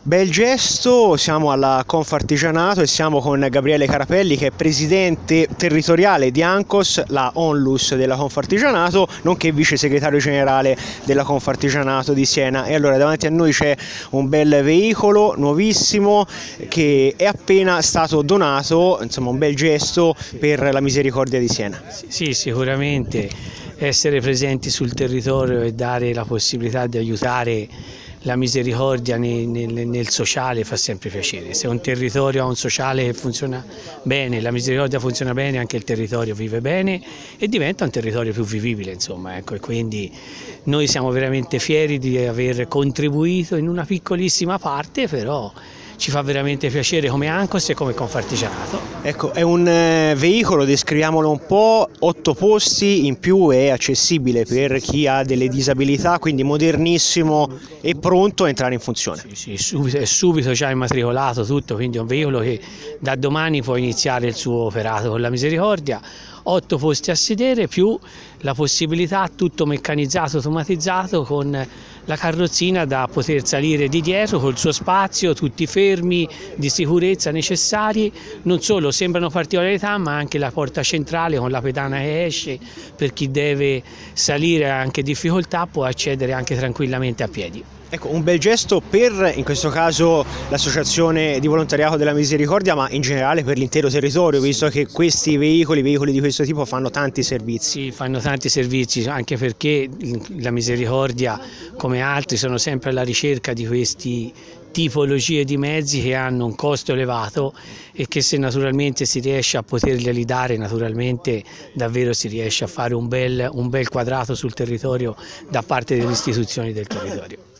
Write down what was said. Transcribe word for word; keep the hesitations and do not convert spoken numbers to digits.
Bel gesto, siamo alla Confartigianato e siamo con Gabriele Carapelli, che è presidente territoriale di ANCOS, la Onlus della Confartigianato, nonché vice segretario generale della Confartigianato di Siena. E allora davanti a noi c'è un bel veicolo nuovissimo che è appena stato donato, insomma un bel gesto per la misericordia di Siena. Sì, sicuramente essere presenti sul territorio e dare la possibilità di aiutare la misericordia nel, nel, nel sociale fa sempre piacere. Se un territorio ha un sociale che funziona bene, la misericordia funziona bene, anche il territorio vive bene e diventa un territorio più vivibile, insomma, ecco. E quindi noi siamo veramente fieri di aver contribuito in una piccolissima parte, però ci fa veramente piacere come ANCOS e come Confartigianato. Ecco, è un eh, veicolo, descriviamolo un po', otto posti in più, è accessibile per chi ha delle disabilità, quindi modernissimo e pronto a entrare in funzione. Sì, sì, subito, è subito già immatricolato tutto, quindi è un veicolo che da domani può iniziare il suo operato con la misericordia. Otto posti a sedere più la possibilità, tutto meccanizzato, automatizzato, con la carrozzina da poter salire di dietro col suo spazio, tutti fermi, di sicurezza necessari. Non solo sembrano particolarità, ma anche la porta centrale con la pedana che esce, per chi deve salire anche difficoltà può accedere anche tranquillamente a piedi. Ecco, un bel gesto per, in questo caso, l'associazione di volontariato della misericordia, ma in generale per l'intero territorio, visto che questi veicoli, veicoli di questo tipo fanno tanti servizi. Sì, fanno tanti servizi, anche perché la misericordia, come altri, sono sempre alla ricerca di questi tipologie di mezzi che hanno un costo elevato e che, se naturalmente si riesce a poterglieli dare, naturalmente davvero si riesce a fare un bel, un bel quadrato sul territorio da parte delle istituzioni del territorio.